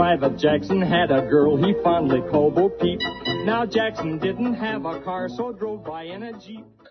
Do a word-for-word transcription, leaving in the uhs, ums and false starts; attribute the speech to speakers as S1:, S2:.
S1: Private Jackson had a girl he fondly called Bo Peep. Now Jackson didn't have a car, so drove by in a Jeep.